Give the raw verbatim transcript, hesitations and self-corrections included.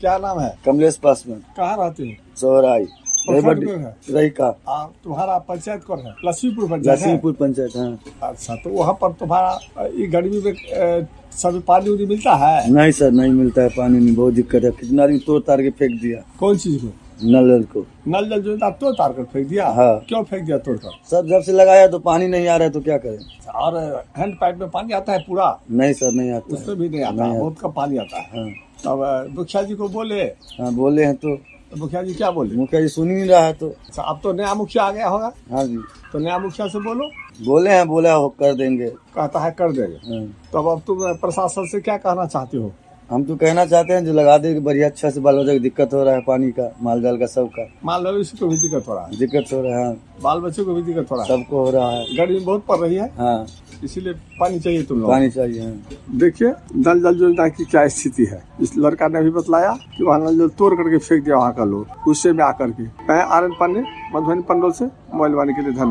क्या नाम है? कमलेश पासवान। कहाँ रहते हो? सोहराई प्रखंड में है? रही का आ, तुम्हारा पंचायत कौन है? लक्ष्मीपुर पंचायत है? लक्ष्मीपुर पंचायत। हाँ। अच्छा, तो वहाँ पर तुम्हारा ये गर्मी में ए, सभी पानी उनी मिलता है? नहीं सर, नहीं मिलता है पानी में, बहुत दिक्कत है। कितना आदमी तोड़ तार के फेंक दिया। कौन चीज को? नल जल को। नल जल जो है तोड़ तार कर फेंक दिया? हाँ। क्यों फेंक दिया तोड़ कर? सर जब से लगाया तो पानी नहीं आ रहा है, तो क्या करें। और हैंड पाइप में पानी आता है पूरा? नहीं सर, नहीं आता। उसमें भी नहीं आता, नहीं बहुत कम पानी आता है। हाँ। तब मुखिया जी को बोले? हाँ बोले हैं, तो मुखिया जी क्या बोले? मुखिया जी सुन ही नहीं रहा है। तो अच्छा, अब तो नया मुखिया आ गया होगा? हाँ जी, तो नया मुखिया से बोलो। बोले हैं, बोला हो कर देंगे, कहता है कर देंगे। हाँ। तब अब तुम प्रशासन से क्या कहना चाहते हो? हम तो कहना चाहते हैं जो लगा दे, बढ़िया अच्छा से बाल बच्चे को दिक्कत हो रहा है, पानी का, माल जाल का, सबका। माल मवेशी को भी दिक्कत हो रहा है? दिक्कत हो रहा है। हाँ। बाल बच्चों को भी दिक्कत हो रहा है? सबको हो रहा है। गर्मी बहुत पड़ रही है। हाँ, इसीलिए पानी चाहिए तुम लोग। पानी चाहिए। हाँ। देखिए नल जल योजना की क्या स्थिति है। इस लड़का ने भी बतलाया कि वहाँ नल जल तोड़ करके फेंक दिया वहाँ का लोग, गुस्से में आकर के। मैं आर एन पांडे, मधुबनी पंडोल से, मोबाइल वाणी के लिए धन्यवाद।